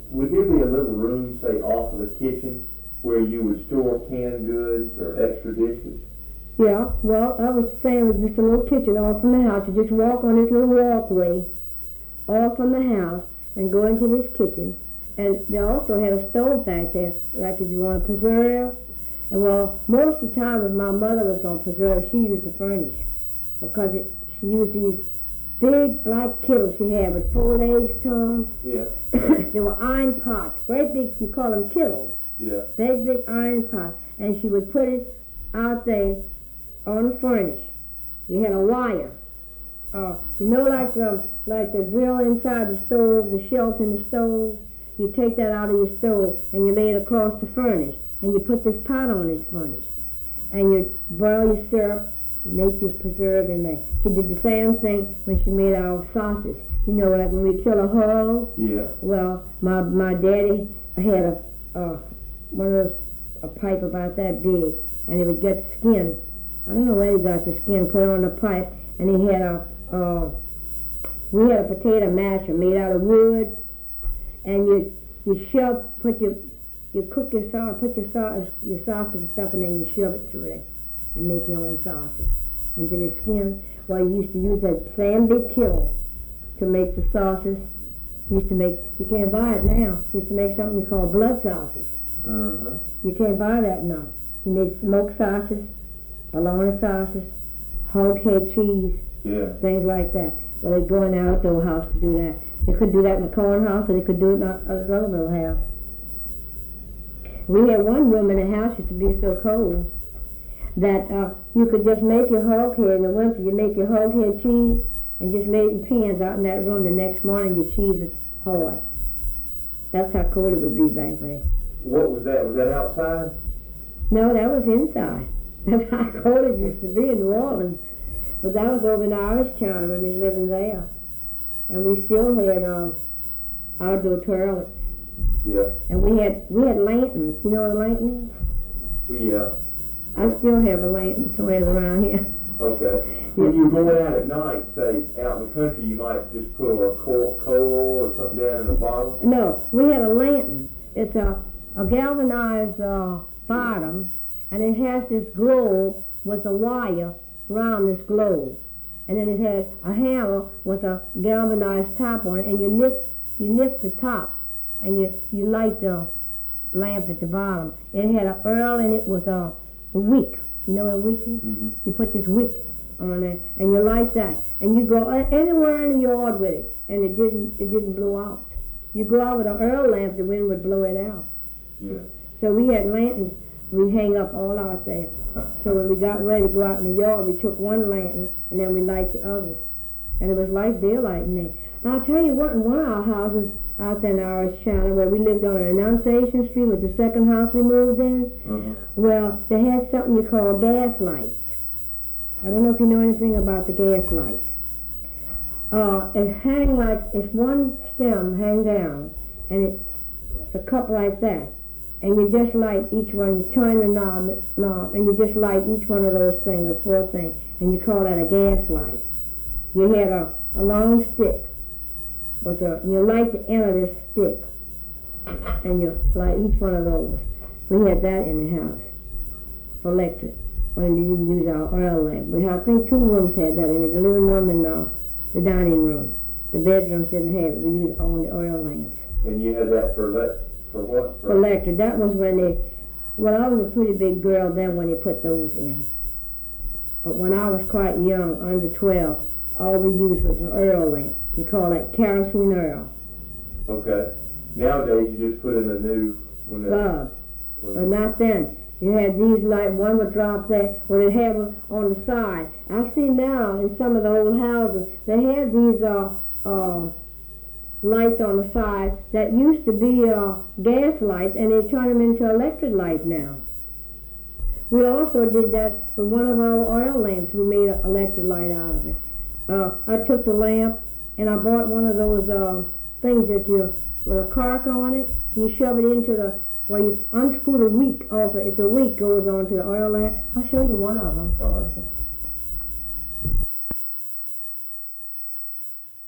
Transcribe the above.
would there be a little room, say, off of the kitchen where you would store canned goods or extra dishes? Yeah, well, I was saying it was just a little kitchen off from the house. You just walk on this little walkway off from the house and go into this kitchen. And they also had a stove back there, like if you want to preserve. And well, most of the time when my mother was going to preserve, she used to furnish. Because she used these big black kettles she had with 4 legs to them. Yeah. They were iron pots, great big, you call them kettles. Yeah. Big iron pots. And she would put it out there on the furnace. You had a wire. You know, like the drill inside the stove, the shelf in the stove? You take that out of your stove and you lay it across the furnace. And you put this pot on this furnace. And you boil your syrup, make your preserve in there. She did the same thing when she made our sauces. You know, like when we kill a hog. Yeah. Well, my daddy had one of those, a pipe about that big, and he would get skin. I don't know where he got the skin, put it on the pipe, and he had we had a potato masher made out of wood, and you cook your sauce, put your sausage and stuff, and then you shove it through there and make your own sausage into the skin. Well, you used to use that same big kettle to make the sauces. You can't buy it now. You used to make something you call blood sauces. Uh-huh. You can't buy that now. You made smoked sauces, bologna sauces, hog head cheese, things like that. Well, they'd go in the outdoor house to do that. They could do that in the corn house, or they could do it in another little house. We had one room in the house used to be so cold that you could just make your hog head in the winter. You make your hog head cheese and just lay it in pans out in that room. The next morning your cheese was hard. That's how cold it would be back then. What was that? Was that outside? No, that was inside. That's how cold it used to be in New Orleans. But that was over in Irish China when we was living there. And we still had outdoor toilets. Yeah. And we had lanterns. You know what a lantern is? Well, yeah. I still have a lantern somewhere around here. Okay. When you were going out at night, say, out in the country, you might just put a coal or something down in a bottle? No, we had a lantern. It's a galvanized bottom, and it has this globe with a wire around this globe. And then it has a hammer with a galvanized top on it, and you lift the top, and you light the lamp at the bottom. It had an earl in it with a wick. You know what a wick is? Mm-hmm. You put this wick on there, and you light that, and you go anywhere in the yard with it, and it didn't blow out. You go out with an earl lamp, the wind would blow it out. Yeah. So we had lanterns we hang up all out there. So when we got ready to go out in the yard, we took one lantern, and then we light the others. And it was like daylight in there. And I'll tell you what, in one of our houses out there in Irish China, where we lived on Annunciation Street, was the second house we moved in, well, they had something you call gas lights. I don't know if you know anything about the gas lights. It's one stem hang down, and it's a cup like that. And you just light each one, you turn the knob, and you just light each one of those things, those 4 things, and you call that a gas light. You had a long stick, you light the end of this stick, and you light each one of those. We had that in the house for electric, when you didn't use our oil lamp. We had, I think 2 rooms had that in it, the living room and the dining room. The bedrooms didn't have it, we used only oil lamps. And you had that for what? For electric. That was when I was a pretty big girl then when they put those in. But when I was quite young, under 12, all we used was an oil lamp. You call that kerosene oil. Okay. Nowadays you just put in a new bulb. But not then. You had these lights, one would drop there, or they'd have them on the side. I see now in some of the old houses, they had these lights on the side that used to be gas lights, and they turn them into electric lights now. We also did that with one of our oil lamps. We made an electric light out of it. I took the lamp and I bought one of those things that with a cork on it. You shove it into you unscrew the wick off it. It's a wick goes onto the oil lamp. I'll show you one of them.